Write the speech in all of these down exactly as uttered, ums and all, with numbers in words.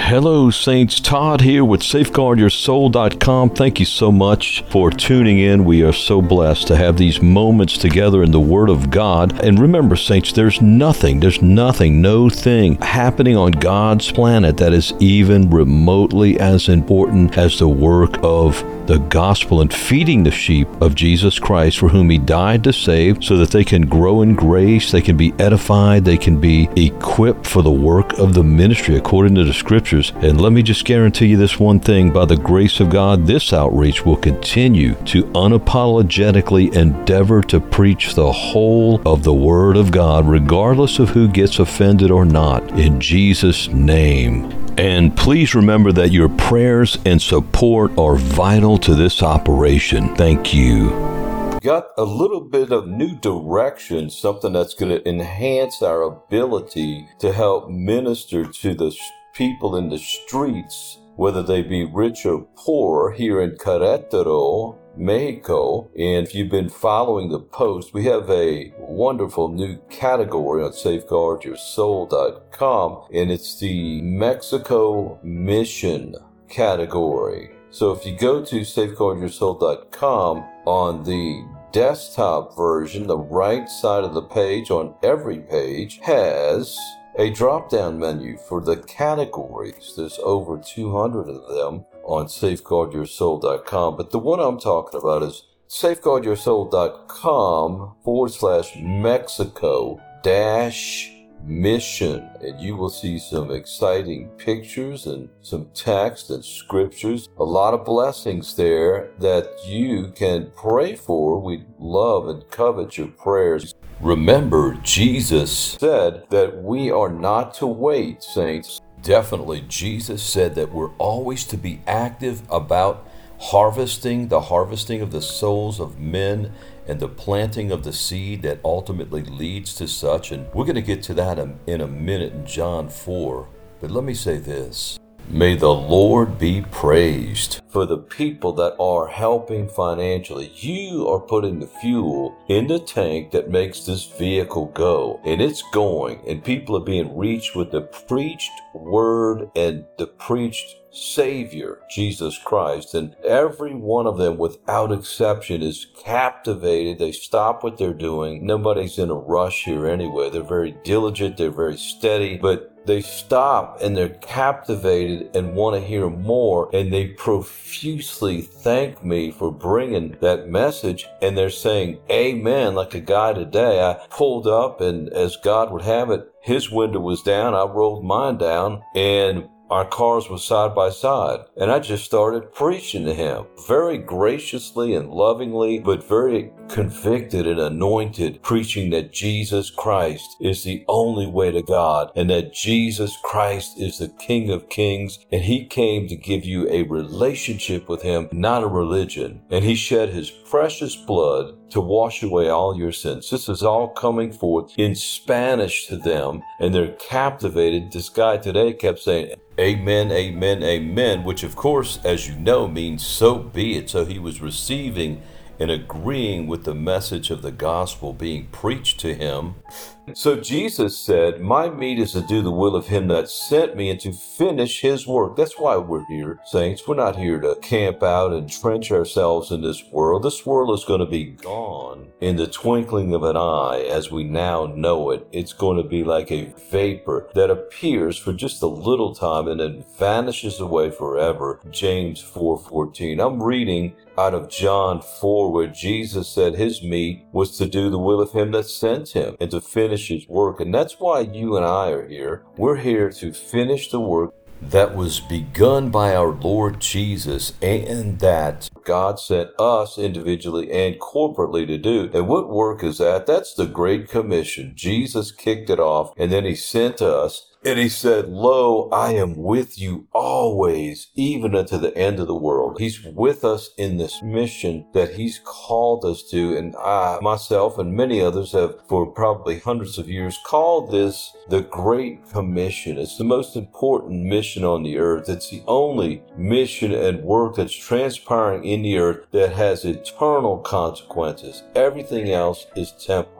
Hello, Saints. Todd here with Safeguard Your Soul dot com. Thank you so much for tuning in. We are so blessed to have these moments together in the Word of God. And remember, Saints, there's nothing, there's nothing, no thing happening on God's planet that is even remotely as important as the work of the gospel and feeding the sheep of Jesus Christ, for whom He died to save, so that they can grow in grace, they can be edified, they can be equipped for the work of the ministry according to the Scriptures. And let me just guarantee you this one thing: by the grace of God, this outreach will continue to unapologetically endeavor to preach the whole of the Word of God, regardless of who gets offended or not, in Jesus' name. And please remember that your prayers and support are vital to this operation. Thank you. Got a little bit of new direction, something that's going to enhance our ability to help minister to the people in the streets, whether they be rich or poor, here in Querétaro, Mexico. And if you've been following the post, we have a wonderful new category on Safeguard Your Soul dot com, and it's the Mexico Mission category. So if you go to Safeguard Your Soul dot com, on the desktop version, the right side of the page on every page has a drop-down menu for the categories. There's over two hundred of them on Safeguard Your Soul dot com, but the one I'm talking about is Safeguard Your Soul dot com forward slash Mexico dash mission, and you will see some exciting pictures and some text and scriptures, a lot of blessings there that you can pray for. We love and covet your prayers. Remember, Jesus said that we are not to wait, saints. Definitely, Jesus said that we're always to be active about harvesting, the harvesting of the souls of men and the planting of the seed that ultimately leads to such. And we're going to get to that in a minute in John four. But let me say this. May the Lord be praised for the people that are helping financially. You are putting the fuel in the tank that makes this vehicle go. And it's going. And people are being reached with the preached word and the preached Savior, Jesus Christ. And every one of them, without exception, is captivated. They stop what they're doing. Nobody's in a rush here anyway. They're very diligent. They're very steady. But they stop and they're captivated and want to hear more, and they profusely thank me for bringing that message, and they're saying amen. Like a guy today, I pulled up, and as God would have it, his window was down, I rolled mine down, and our cars were side by side, and I just started preaching to him very graciously and lovingly, but very convicted and anointed, preaching that Jesus Christ is the only way to God, and that Jesus Christ is the King of Kings, and He came to give you a relationship with Him, not a religion. And He shed His precious blood to wash away all your sins. This is all coming forth in Spanish to them, and they're captivated. This guy today kept saying, amen, amen, amen, which of course, as you know, means so be it. So he was receiving and agreeing with the message of the gospel being preached to him. So Jesus said, my meat is to do the will of Him that sent me and to finish His work. That's why we're here, saints. We're not here to camp out and trench ourselves in this world. This world is going to be gone in the twinkling of an eye as we now know it. It's going to be like a vapor that appears for just a little time and then vanishes away forever. James four fourteen. I'm reading out of John four, where Jesus said His meat was to do the will of Him that sent Him and to finish His work. And that's why you and I are here. We're here to finish the work that was begun by our Lord Jesus, and that God sent us individually and corporately to do. And what work is that? That's the Great Commission. Jesus kicked it off, and then He sent us. And He said, lo, I am with you always, even unto the end of the world. He's with us in this mission that He's called us to. And I, myself, and many others have, for probably hundreds of years, called this the Great Commission. It's the most important mission on the earth. It's the only mission and work that's transpiring in the earth that has eternal consequences. Everything else is temporal.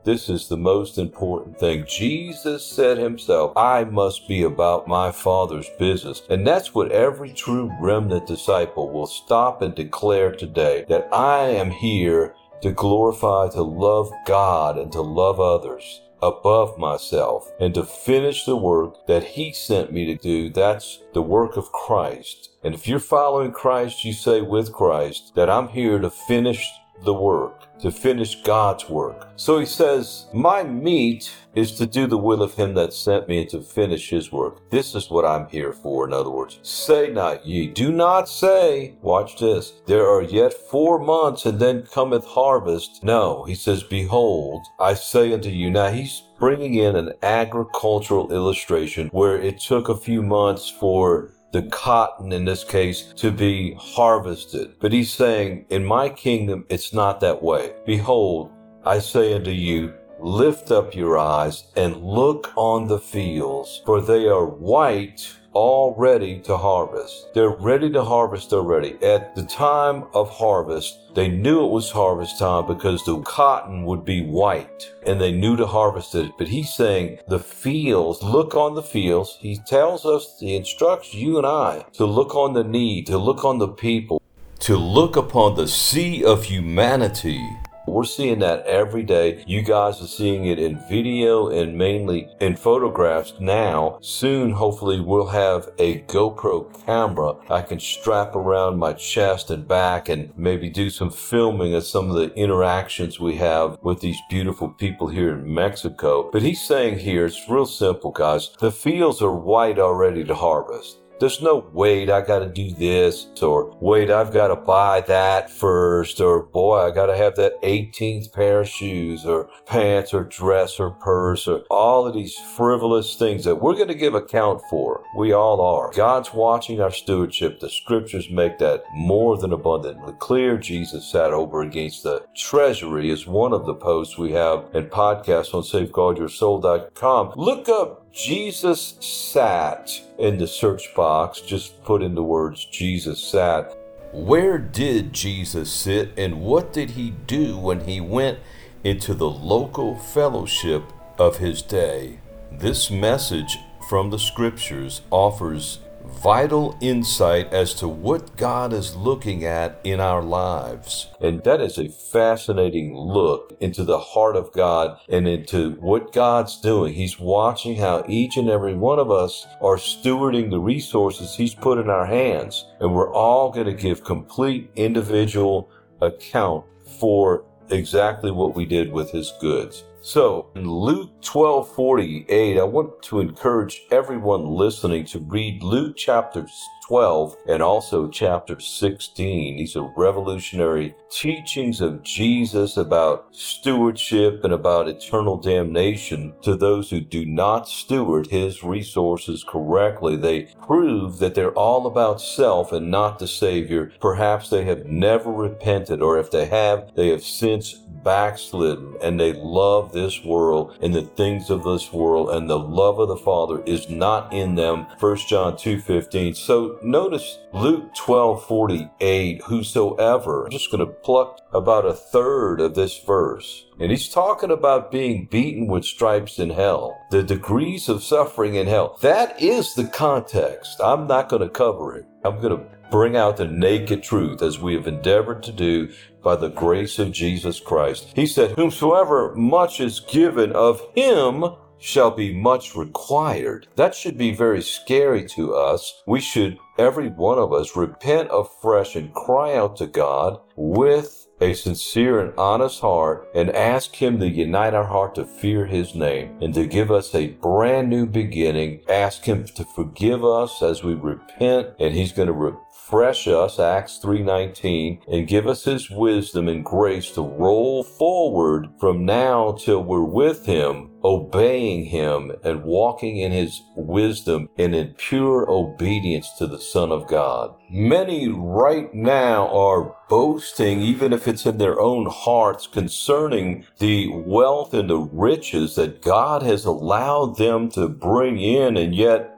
This is the most important thing. Jesus said himself, I must be about my Father's business. And that's what every true remnant disciple will stop and declare today, that I am here to glorify, to love God, and to love others above myself, and to finish the work that he sent me to do. That's the work of Christ. And if you're following Christ, you say with Christ that I'm here to finish the work, to finish God's work. So he says, my meat is to do the will of him that sent me and to finish his work. This is what I'm here for. In other words, say not ye, do not say, watch this, there are yet four months and then cometh harvest. No, he says, behold, I say unto you. Now he's bringing in an agricultural illustration where it took a few months for the cotton, in this case, to be harvested. But he's saying, in my kingdom, it's not that way. Behold, I say unto you, lift up your eyes and look on the fields, for they are white, all ready to harvest. They're ready to harvest already. At the time of harvest, they knew it was harvest time because the cotton would be white and they knew to harvest it. But he's saying the fields, look on the fields. He tells us, he instructs you and I to look on the need, to look on the people, to look upon the sea of humanity. We're seeing that every day. You guys are seeing it in video and mainly in photographs now. Soon, hopefully, we'll have a GoPro camera I can strap around my chest and back and maybe do some filming of some of the interactions we have with these beautiful people here in Mexico. But he's saying here, it's real simple, guys. The fields are white already to harvest. There's no, wait, I got to do this, or wait, I've got to buy that first, or boy, I got to have that eighteenth pair of shoes, or pants, or dress, or purse, or all of these frivolous things that we're going to give account for. We all are. God's watching our stewardship. The scriptures make that more than abundantly clear. Jesus sat over against the treasury is one of the posts we have and podcasts on safeguard your soul dot com. Look up Jesus sat in the search box. Just put in the words Jesus sat. Where did Jesus sit, and what did he do when he went into the local fellowship of his day? This message from the scriptures offers vital insight as to what God is looking at in our lives. And that is a fascinating look into the heart of God and into what God's doing. He's watching how each and every one of us are stewarding the resources he's put in our hands. And we're all going to give complete individual account for exactly what we did with his goods. So, in Luke twelve forty-eight, I want to encourage everyone listening to read Luke chapter twelve and also chapter sixteen. These are revolutionary teachings of Jesus about stewardship and about eternal damnation to those who do not steward his resources correctly. They prove that they're all about self and not the Savior. Perhaps they have never repented, or if they have, they have since backslidden, and they love this world and the things of this world, and the love of the Father is not in them. First John two fifteen. So notice Luke twelve forty-eight, whosoever. I'm just going to pluck about a third of this verse. And he's talking about being beaten with stripes in hell, the degrees of suffering in hell. That is the context. I'm not going to cover it. I'm going to bring out the naked truth as we have endeavored to do by the grace of Jesus Christ. He said, whomsoever much is given, of him shall be much required. That should be very scary to us. We should, every one of us, repent afresh and cry out to God with a sincere and honest heart and ask him to unite our heart to fear his name and to give us a brand new beginning. Ask him to forgive us as we repent, and he's going to refresh us, Acts three nineteen, and give us his wisdom and grace to roll forward from now till we're with him, obeying him and walking in his wisdom and in pure obedience to the Son of God. Many right now are boasting, even if it's in their own hearts, concerning the wealth and the riches that God has allowed them to bring in, and yet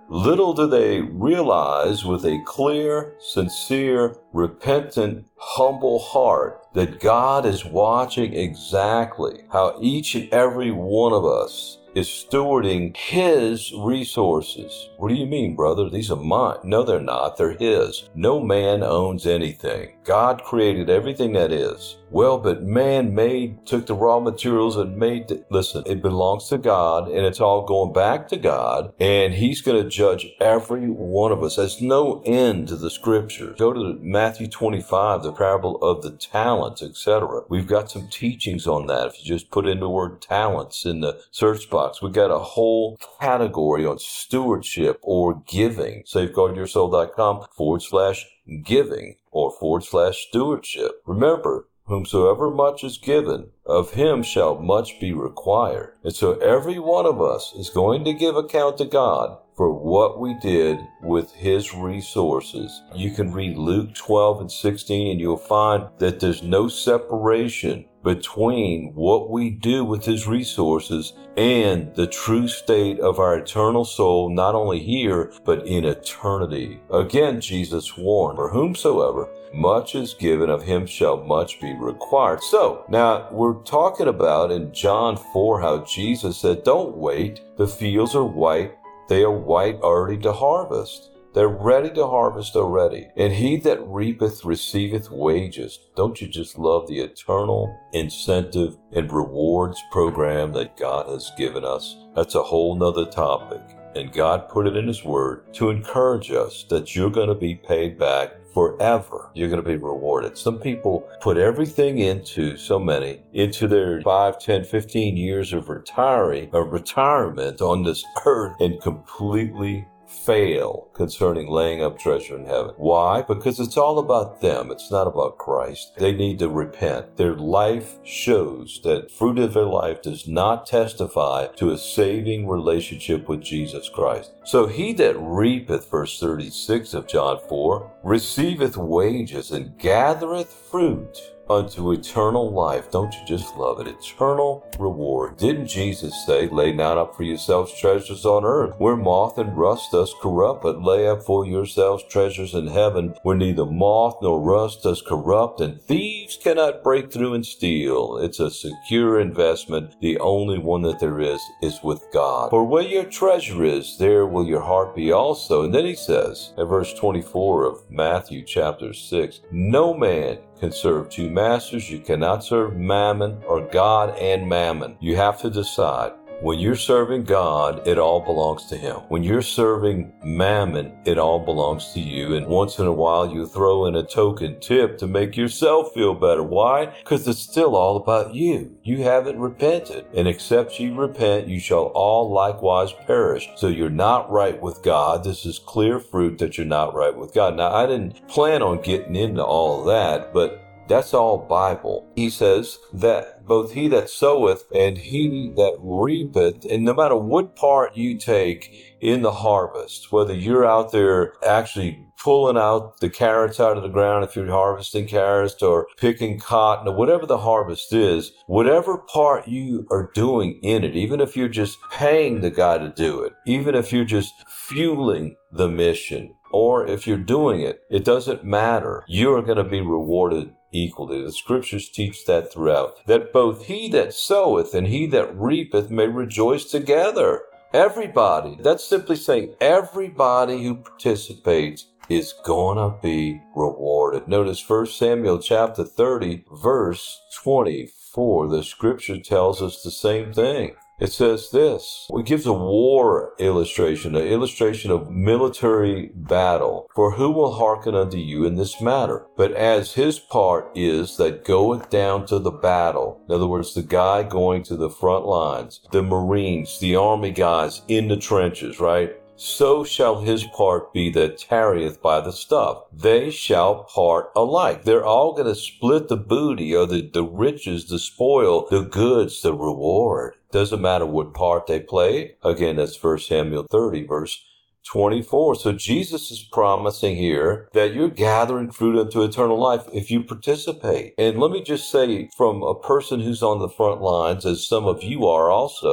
Little do they realize with a clear, sincere, repentant, humble heart that God is watching exactly how each and every one of us is stewarding His resources. What do you mean, brother? These are mine. No, they're not. They're His. No man owns anything. God created everything that is. Well, but man made, took the raw materials and made, the, listen, it belongs to God, and it's all going back to God, and He's going to judge every one of us. There's no end to the scriptures. Go to Matthew twenty-five, the parable of the talents, et cetera. We've got some teachings on that. If you just put in the word talents in the search box, we've got a whole category on stewardship or giving. Safeguardyoursoul.com forward slash giving or forward slash stewardship. Remember, whomsoever much is given, of him shall much be required. And so every one of us is going to give account to God for what we did with His resources. You can read Luke twelve and sixteen, and you'll find that there's no separation between what we do with His resources and the true state of our eternal soul, not only here, but in eternity. Again, Jesus warned, for whomsoever much is given, of him shall much be required. So, now we're talking about in John four how Jesus said, don't wait, the fields are white, they are white already to harvest. They're ready to harvest already. And he that reapeth receiveth wages. Don't you just love the eternal incentive and rewards program that God has given us? That's a whole nother topic. And God put it in His Word to encourage us that you're going to be paid back forever. You're going to be rewarded. Some people put everything into, so many, into their five, ten, fifteen years of retiring, of retirement on this earth and completely fail concerning laying up treasure in heaven. Why? Because it's all about them. It's not about Christ. They need to repent. Their life shows that fruit of their life does not testify to a saving relationship with Jesus Christ. So he that reapeth, verse thirty-six of John four, receiveth wages and gathereth fruit unto eternal life. Don't you just love it? Eternal reward. Didn't Jesus say, lay not up for yourselves treasures on earth, where moth and rust does corrupt, but lay up for yourselves treasures in heaven, where neither moth nor rust does corrupt, and thieves cannot break through and steal. It's a secure investment. The only one that there is is with God. For where your treasure is, there will your heart be also. And then he says, at verse twenty-four of Matthew chapter six, no man can serve two masters. You cannot serve mammon or God and mammon. You have to decide. When you're serving God, it all belongs to Him. When you're serving mammon, it all belongs to you. And once in a while, you throw in a token tip to make yourself feel better. Why? Because it's still all about you. You haven't repented. And except ye repent, you shall all likewise perish. So you're not right with God. This is clear fruit that you're not right with God. Now, I didn't plan on getting into all of that, but that's all Bible. He says that both he that soweth and he that reapeth, and no matter what part you take in the harvest, whether you're out there actually pulling out the carrots out of the ground if you're harvesting carrots, or picking cotton, or whatever the harvest is, whatever part you are doing in it, even if you're just paying the guy to do it, even if you're just fueling the mission, or if you're doing it, it doesn't matter. You're going to be rewarded equally. The scriptures teach that throughout, that both he that soweth and he that reapeth may rejoice together. Everybody. That's simply saying everybody who participates is going to be rewarded. Notice First Samuel chapter thirty, verse twenty-four. The scripture tells us the same thing. It says this, it gives a war illustration, an illustration of military battle. For who will hearken unto you in this matter? But as his part is that goeth down to the battle, in other words, the guy going to the front lines, the Marines, the army guys in the trenches, right? So shall his part be that tarrieth by the stuff. They shall part alike. They're all going to split the booty, or the, the riches, the spoil, the goods, the reward. Doesn't matter what part they play. Again, that's First Samuel thirty, verse twenty-four. So Jesus is promising here that you're gathering fruit unto eternal life if you participate. And let me just say, from a person who's on the front lines, as some of you are also,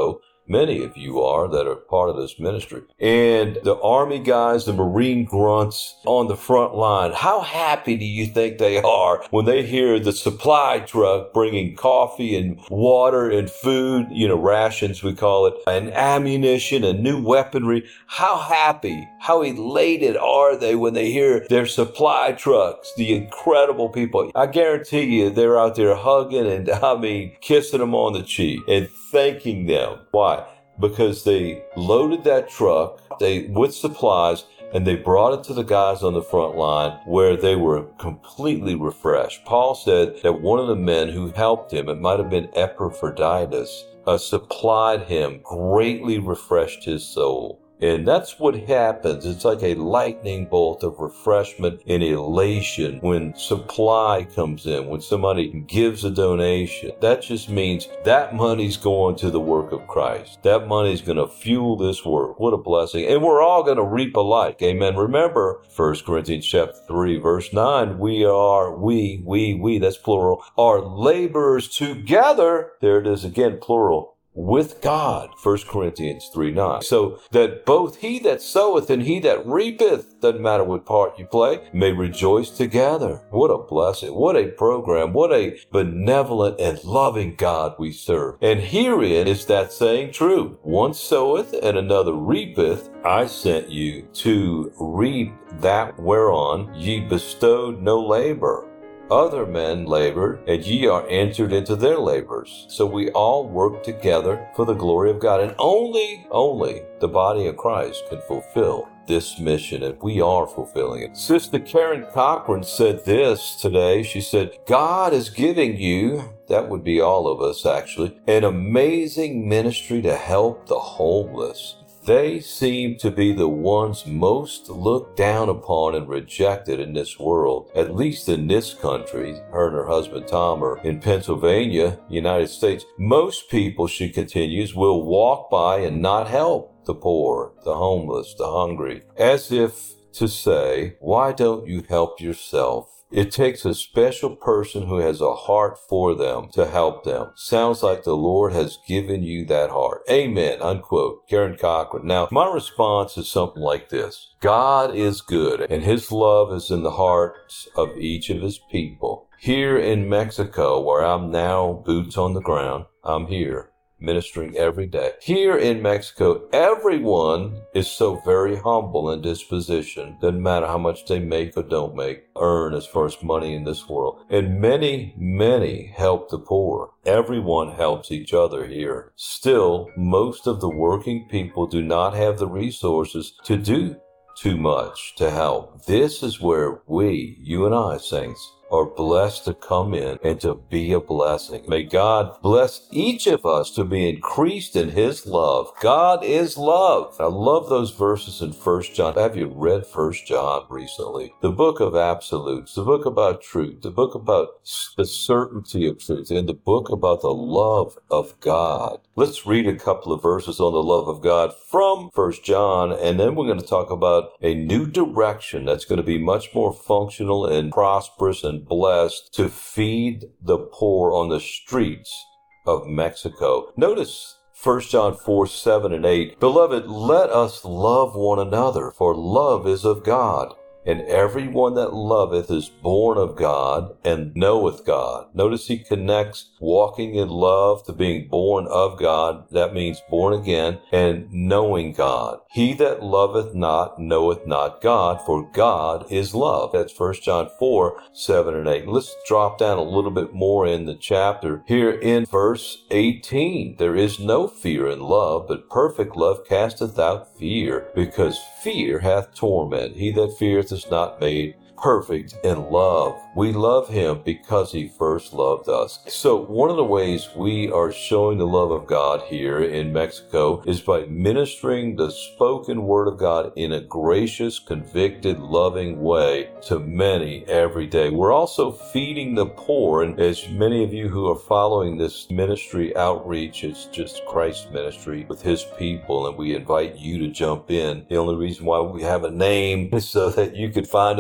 Many of you are that are part of this ministry. And the Army guys, the Marine grunts on the front line, how happy do you think they are when they hear the supply truck bringing coffee and water and food, you know, rations we call it, and ammunition and new weaponry? How happy, how elated are they when they hear their supply trucks, the incredible people? I guarantee you they're out there hugging and, I mean, kissing them on the cheek and thanking them. Why? Because they loaded that truck they with supplies and they brought it to the guys on the front line where they were completely refreshed. Paul said that one of the men who helped him, it might have been Epaphroditus, uh, supplied him, greatly refreshed his soul. And that's what happens. It's like a lightning bolt of refreshment and elation when supply comes in, when somebody gives a donation. That just means that money's going to the work of Christ. That money's going to fuel this work. What a blessing. And we're all going to reap alike. Amen. Remember, First Corinthians chapter three, verse nine, we are, we, we, we, that's plural, are laborers together. There it is again, plural. With God, First Corinthians three nine. So that both he that soweth and he that reapeth, doesn't matter what part you play, may rejoice together. What a blessing. What a program. What a benevolent and loving God we serve. And herein is that saying true. One soweth and another reapeth. I sent you to reap that whereon ye bestowed no labor. Other men labored, and ye are entered into their labors. So we all work together for the glory of God. And only, only the body of Christ can fulfill this mission, and we are fulfilling it. Sister Karen Cochran said this today. She said, God is giving you, that would be all of us actually, an amazing ministry to help the homeless. They seem to be the ones most looked down upon and rejected in this world, at least in this country. Her and her husband Tom are in Pennsylvania, United States. Most people, she continues, will walk by and not help the poor, the homeless, the hungry, as if to say, why don't you help yourself? It takes a special person who has a heart for them to help them. Sounds like the Lord has given you that heart. Amen, unquote. Karen Cochran. Now, my response is something like this. God is good, and his love is in the hearts of each of his people. Here in Mexico, where I'm now boots on the ground, I'm here ministering every day. Here in Mexico, everyone is so very humble in disposition. Doesn't matter how much they make or don't make, earn as far as money in this world. And many, many help the poor. Everyone helps each other here. Still, most of the working people do not have the resources to do too much to help. This is where we, you and I, saints, are blessed to come in and to be a blessing. May God bless each of us to be increased in his love. God is love. I love those verses in First John. Have you read First John recently? The book of absolutes, the book about truth, the book about the certainty of truth, and the book about the love of God. Let's read a couple of verses on the love of God from First John, and then we're going to talk about a new direction that's going to be much more functional and prosperous and blessed to feed the poor on the streets of Mexico. Notice First John four, seven, and eight. Beloved, let us love one another, for love is of God. And everyone that loveth is born of God and knoweth God. Notice he connects walking in love to being born of God. That means born again and knowing God. He that loveth not knoweth not God, for God is love. That's First John four, seven, and eight. Let's drop down a little bit more in the chapter. Here in verse eighteen, there is no fear in love, but perfect love casteth out fear, because fear hath torment. He that feareth is not made perfect in love. We love him because he first loved us. So one of the ways we are showing the love of God here in Mexico is by ministering the spoken word of God in a gracious, convicted, loving way to many every day. We're also feeding the poor, and as many of you who are following this ministry outreach, it's just Christ's ministry with his people, and we invite you to jump in. The only reason why we have a name is so that you could find us on the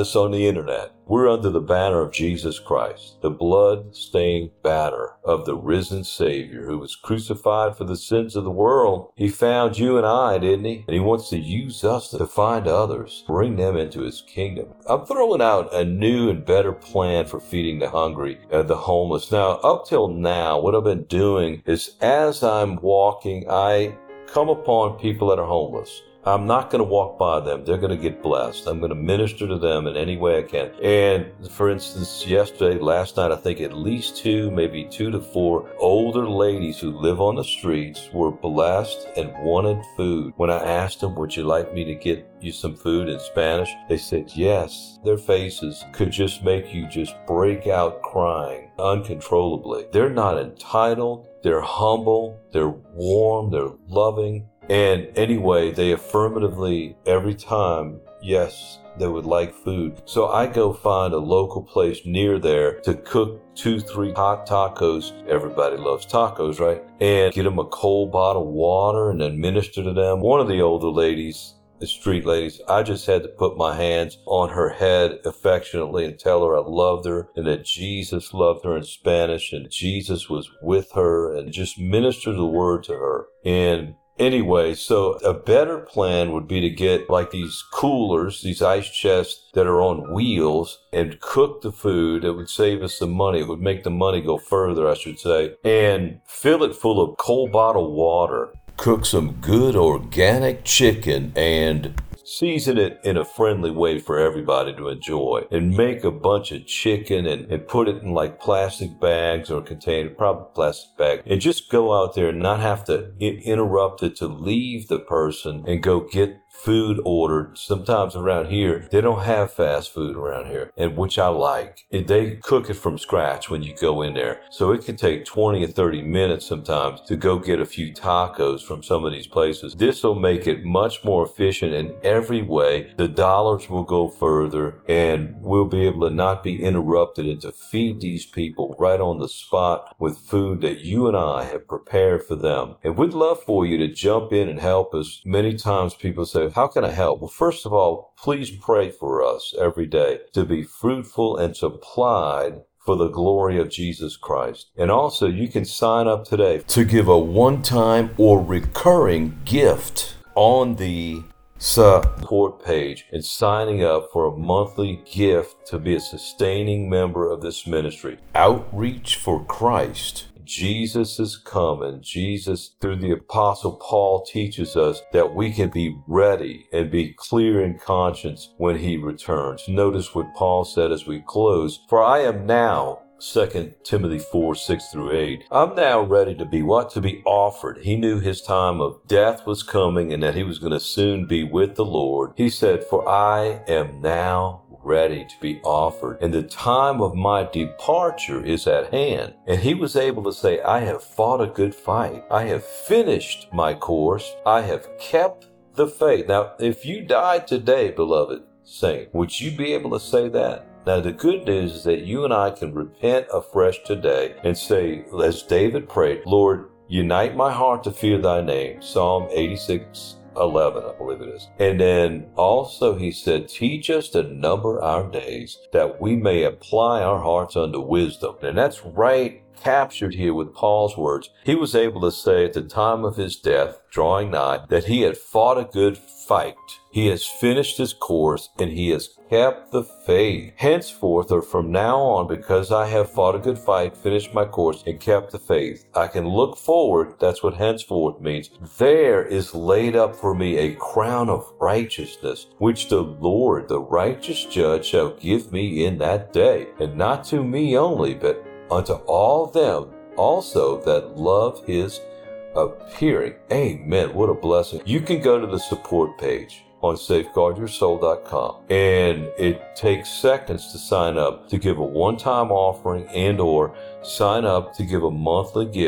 the internet. We're under the banner of Jesus Christ, the blood-stained banner of the risen Savior who was crucified for the sins of the world. He found you and I, didn't he? And he wants to use us to find others, bring them into his kingdom. I'm throwing out a new and better plan for feeding the hungry and the homeless. Now, up till now, what I've been doing is as I'm walking, I come upon people that are homeless. I'm not going to walk by them. They're going to get blessed. I'm going to minister to them in any way I can. And for instance, yesterday, last night, I think at least two, maybe two to four older ladies who live on the streets were blessed and wanted food. When I asked them, would you like me to get you some food in Spanish? They said yes. Their faces could just make you just break out crying uncontrollably. They're not entitled. They're humble. They're warm. They're loving. And anyway, they affirmatively, every time, yes, they would like food. So I go find a local place near there to cook two, three hot tacos. Everybody loves tacos, right? And get them a cold bottle of water and then minister to them. One of the older ladies, the street ladies, I just had to put my hands on her head affectionately and tell her I loved her and that Jesus loved her in Spanish and Jesus was with her and just minister the word to her. And anyway, so a better plan would be to get like these coolers, these ice chests that are on wheels and cook the food. It would save us some money. It would make the money go further, I should say, and fill it full of cold bottled water. Cook some good organic chicken and season it in a friendly way for everybody to enjoy, and make a bunch of chicken and, and put it in like plastic bags or container, probably plastic bag, and just go out there and not have to I- interrupt it to leave the person and go get food ordered. Sometimes around here, they don't have fast food around here, and which I like. And they cook it from scratch when you go in there. So it can take twenty or thirty minutes sometimes to go get a few tacos from some of these places. This will make it much more efficient in every way. The dollars will go further, and we'll be able to not be interrupted and to feed these people right on the spot with food that you and I have prepared for them. And we'd love for you to jump in and help us. Many times people say, how can I help? Well, first of all, please pray for us every day to be fruitful and supplied for the glory of Jesus Christ. And also, you can sign up today to give a one-time or recurring gift on the support page and signing up for a monthly gift to be a sustaining member of this ministry. Outreach for Christ. Jesus is coming. Jesus, through the Apostle Paul, teaches us that we can be ready and be clear in conscience when he returns. Notice what Paul said as we close. For I am now, Second Timothy four, six through eight. I'm now ready to be what? To be offered. He knew his time of death was coming and that he was going to soon be with the Lord. He said, for I am now ready to be offered, and the time of my departure is at hand. And he was able to say, I have fought a good fight. I have finished my course. I have kept the faith. Now, if you died today, beloved saint, would you be able to say that? Now, the good news is that you and I can repent afresh today and say, as David prayed, Lord, unite my heart to fear thy name. Psalm eighty-six, eleven, I believe it is. And then also he said, teach us to number our days that we may apply our hearts unto wisdom. And that's right captured here with Paul's words. He was able to say at the time of his death, drawing nigh, that he had fought a good fight. He has finished his course and he has kept the faith. Henceforth, or from now on, because I have fought a good fight, finished my course, and kept the faith, I can look forward. That's what henceforth means. There is laid up for me a crown of righteousness, which the Lord, the righteous judge, shall give me in that day, and not to me only, but unto all them also that love his appearing. Amen. What a blessing. You can go to the support page on safeguard your soul dot com, and it takes seconds to sign up to give a one-time offering and or sign up to give a monthly gift.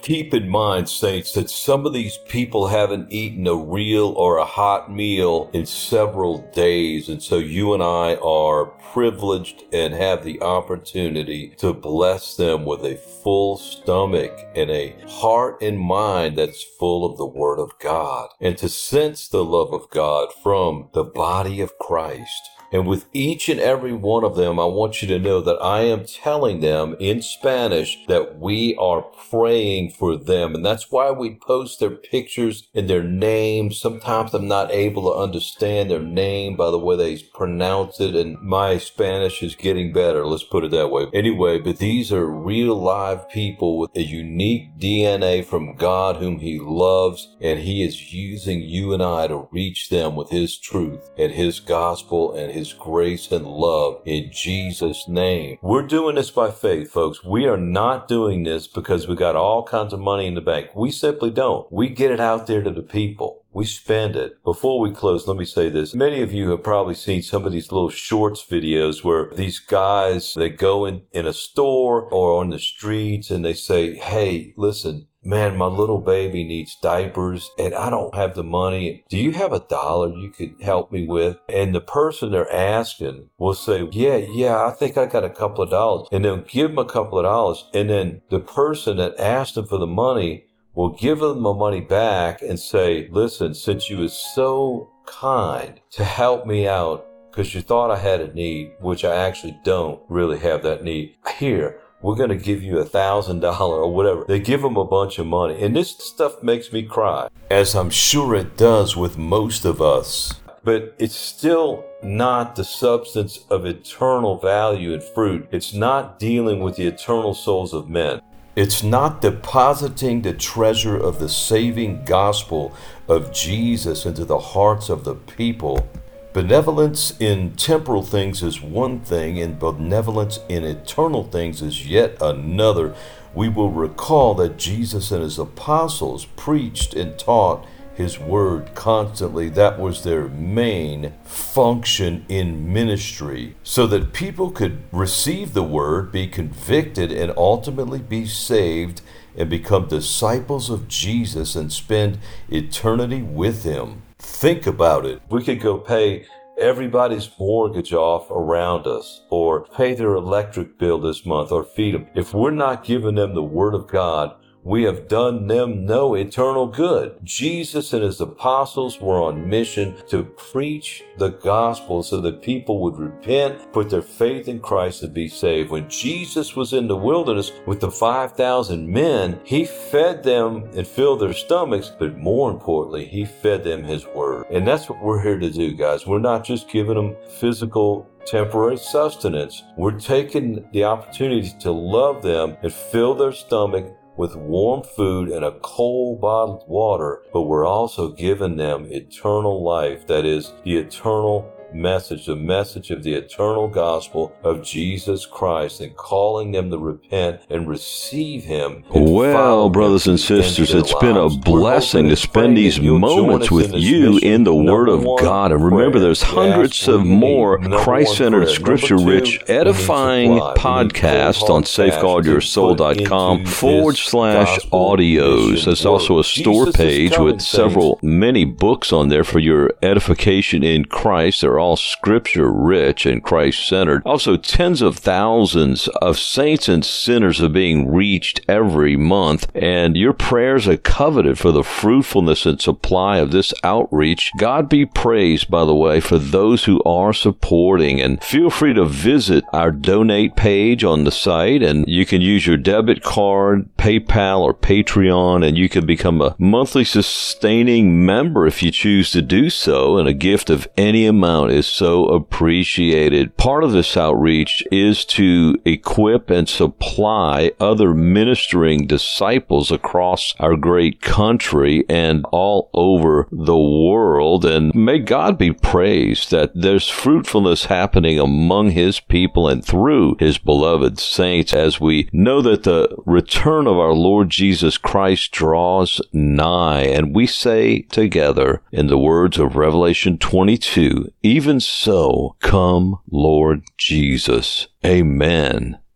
Keep in mind, saints, that some of these people haven't eaten a real or a hot meal in several days. And so you and I are privileged and have the opportunity to bless them with a full stomach and a heart and mind that's full of the Word of God, and to sense the love of God from the body of Christ. And with each and every one of them, I want you to know that I am telling them in Spanish that we are praying for them. And that's why we post their pictures and their names. Sometimes I'm not able to understand their name by the way they pronounce it. And my Spanish is getting better. Let's put it that way. Anyway, but these are real live people with a unique D N A from God whom He loves. And He is using you and I to reach them with His truth and His gospel and His His grace and love in Jesus' name. We're doing this by faith, folks. We are not doing this because we got all kinds of money in the bank. We simply don't. We get it out there to the people. We spend it. Before we close, let me say this. Many of you have probably seen some of these little shorts videos where these guys, they go in, in a store or on the streets and they say, hey, listen, man, my little baby needs diapers and I don't have the money. Do you have a dollar you could help me with? And the person they're asking will say, yeah, yeah, I think I got a couple of dollars. And they'll give them a couple of dollars. And then the person that asked them for the money will give them the money back and say, listen, since you were so kind to help me out because you thought I had a need, which I actually don't really have that need, here, we're going to give you a thousand dollars or whatever. They give them a bunch of money. And this stuff makes me cry, as I'm sure it does with most of us. But it's still not the substance of eternal value and fruit. It's not dealing with the eternal souls of men. It's not depositing the treasure of the saving gospel of Jesus into the hearts of the people. Benevolence in temporal things is one thing, and benevolence in eternal things is yet another. We will recall that Jesus and His apostles preached and taught His word constantly. That was their main function in ministry, so that people could receive the word, be convicted, and ultimately be saved and become disciples of Jesus and spend eternity with Him. Think about it. We could go pay everybody's mortgage off around us, or pay their electric bill this month, or feed them. If we're not giving them the Word of God, we have done them no eternal good. Jesus and His apostles were on mission to preach the gospel so that people would repent, put their faith in Christ, and be saved. When Jesus was in the wilderness with the five thousand men, He fed them and filled their stomachs, but more importantly, He fed them His word. And that's what we're here to do, guys. We're not just giving them physical temporary sustenance. We're taking the opportunity to love them and fill their stomach with warm food and a cold bottled water, but we're also giving them eternal life. That is the eternal message, the message of the eternal gospel of Jesus Christ, and calling them to repent and receive Him. And well, brothers and sisters, it's been a blessing to spend these moments with you in the Word of God. And remember, there's hundreds of more Christ-centered, scripture-rich, edifying podcasts on safeguardyoursoul.com forward slash audios. There's also a store page with several, many books on there for your edification in Christ. They're all scripture rich and Christ centered. Also, tens of thousands of saints and sinners are being reached every month, and your prayers are coveted for the fruitfulness and supply of this outreach. God be praised, by the way, for those who are supporting, and feel free to visit our donate page on the site, and you can use your debit card, PayPal, or Patreon, and you can become a monthly sustaining member if you choose to do so, and a gift of any amount is so appreciated. Part of this outreach is to equip and supply other ministering disciples across our great country and all over the world. And may God be praised that there's fruitfulness happening among His people and through His beloved saints, as we know that the return of our Lord Jesus Christ draws nigh. And we say together, in the words of Revelation twenty-two, even so, come, Lord Jesus. Amen.